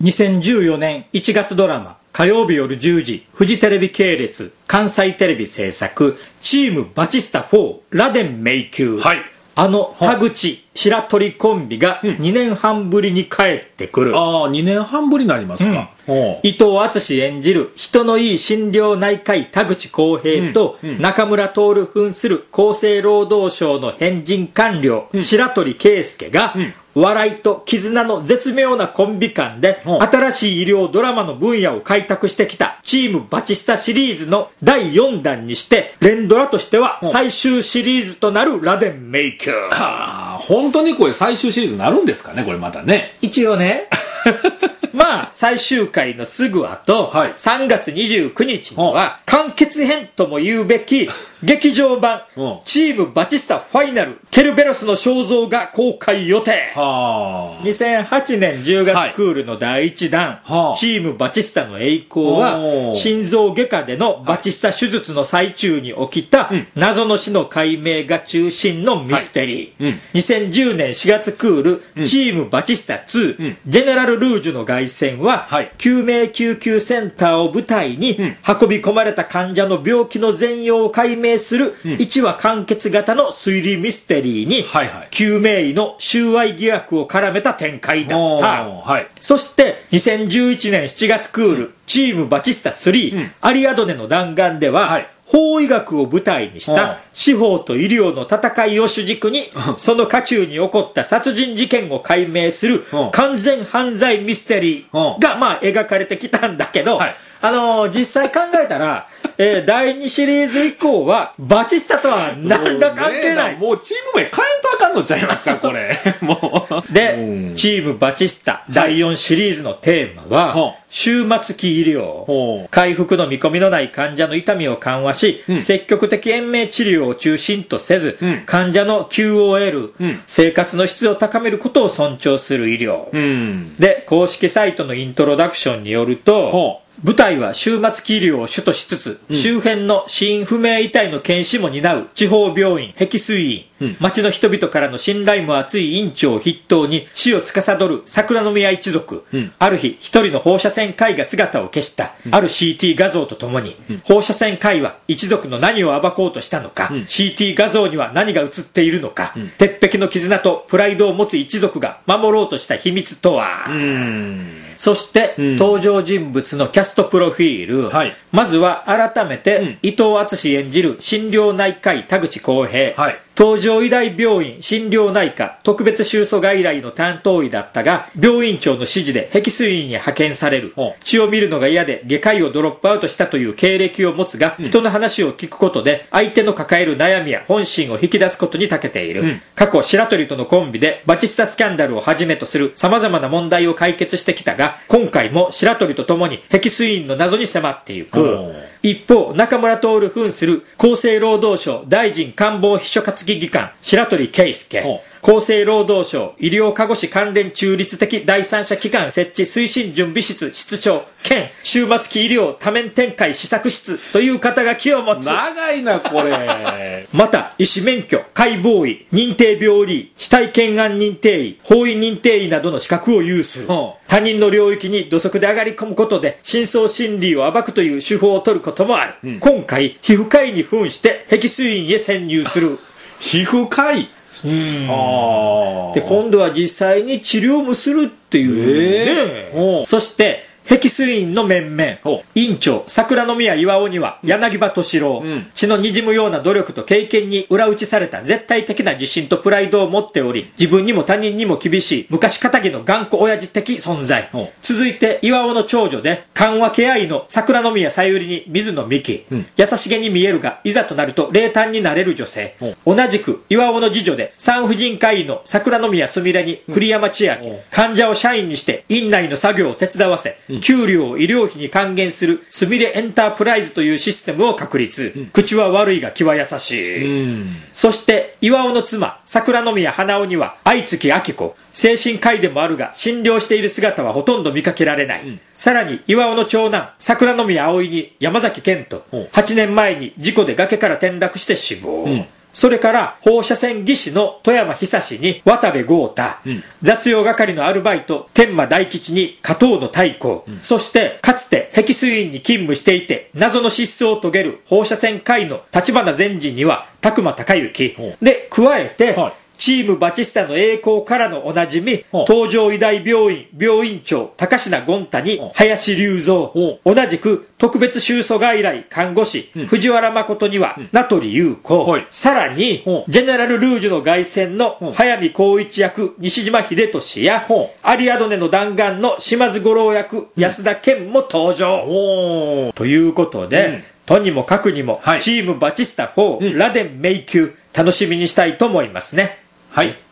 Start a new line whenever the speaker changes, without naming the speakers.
2014年1月ドラマ火曜日夜10時フジテレビ系列関西テレビ制作チームバチスタ4ラデン迷宮、
はい、
あの田口白鳥コンビが2年半ぶりに帰ってくる、
ああ2年半ぶりになりますか、
伊藤敦演じる人のいい心療内科医田口浩平と中村徹扮する厚生労働省の変人官僚白鳥圭介が笑いと絆の絶妙なコンビ感で新しい医療ドラマの分野を開拓してきたチームバチスタシリーズの第4弾にして連ドラとしては最終シリーズとなるラデン迷宮。
本当にこれ最終シリーズになるんですかね、これまたね。
一応ねまあ最終回のすぐ後、
はい、
3月29日には完結編とも言うべき劇場版チームバチスタファイナルケルベロスの肖像が公開予定。2008年10月クールの第1弾、チームバチスタの栄光は心臓外科でのバチスタ手術の最中に起きた謎の死の解明が中心のミステリー、2010年4月クール、チームバチスタ2、ジェネラルルージュの凱旋は、救命救急センターを舞台に運び込まれた患者の病気の全容を解明する1話完結型の推理ミステリーに、救命医の収賄疑惑を絡めた展開だった、そして2011年7月クール、チームバチスタ3、アリアドネの弾丸では、法医学を舞台にした司法と医療の戦いを主軸にその渦中に起こった殺人事件を解明する完全犯罪ミステリーがまあ描かれてきたんだけど、実際考えたら第2シリーズ以降はバチスタとは何ら関係ない。
もうチーム名変えんとあかんのちゃいますかこれもう
で、チームバチスタ第4シリーズのテーマは終末期医療、回復の見込みのない患者の痛みを緩和し、積極的延命治療を中心とせず、患者の QOL、生活の質を高めることを尊重する医療、で公式サイトのイントロダクションによると、舞台は終末期医療を主としつつ、周辺の死因不明遺体の検視も担う地方病院碧水院、町の人々からの信頼も厚い院長を筆頭に死を司る桜宮一族、ある日一人の放射線科医が姿を消した、ある CT 画像とともに、放射線科医は一族の何を暴こうとしたのか、CT 画像には何が写っているのか、鉄壁の絆とプライドを持つ一族が守ろうとした秘密とは。そして、登場人物のキャストプロフィール、まずは改めて、伊藤敦演じる心療内科医田口浩平、東条医大病院心療内科特別収訴外来の担当医だったが、病院長の指示で碧水院に派遣される。血を見るのが嫌で外科医をドロップアウトしたという経歴を持つが、人の話を聞くことで相手の抱える悩みや本心を引き出すことに長けている。過去白鳥とのコンビでバチスタスキャンダルをはじめとする様々な問題を解決してきたが、今回も白鳥と共に碧水院の謎に迫っていく。一方、中村徹扮する厚生労働省大臣官房秘書課付技官白鳥圭介、厚生労働省医療看護師関連中立的第三者機関設置推進準備室室長兼終末期医療多面展開施策室という肩書きを持つ。
長いなこれ
また医師免許、解剖医、認定病理医、死体検案認定医、法医認定医などの資格を有する。他人の領域に土足で上がり込むことで深層心理を暴くという手法を取ることもある。今回皮膚科医に扮して碧水院へ潜入する。
皮膚科医
で今度は実際に治療もするっていう、そして碧水院の面々、院長桜宮巌には柳葉敏郎、血の滲むような努力と経験に裏打ちされた絶対的な自信とプライドを持っており、自分にも他人にも厳しい昔かたぎの頑固親父的存在。続いて巌の長女で緩和ケア医の桜宮さゆりに水野美紀、優しげに見えるがいざとなると冷淡になれる女性。同じく巌の次女で産婦人科医の桜宮すみれに栗山千明、患者を社員にして院内の作業を手伝わせ、給料を医療費に還元するすみれエンタープライズというシステムを確立、口は悪いが気は優しい、そして巌の妻桜宮花尾には愛月明子、精神科医でもあるが診療している姿はほとんど見かけられない、さらに巌の長男桜宮葵に山崎賢人、8年前に事故で崖から転落して死亡、 それから放射線技師の富山久志に渡部豪太、雑用係のアルバイト天満大吉に加藤の太閤、そしてかつて壁水院に勤務していて謎の失踪を遂げる放射線科医の立花善人には宅間孝之で、加えて、チームバチスタの栄光からのおなじみ、東城医大病院病院長高階権太に林隆三、同じく特別収容外来看護師、藤原誠には名取裕子、さらにジェネラルルージュの凱旋の早見光一役西島秀俊や、アリアドネの弾丸の島津五郎役安田健も登場、ということで、とにもかくにも、チームバチスタ4、ラデン迷宮楽しみにしたいと思いますね。
はい。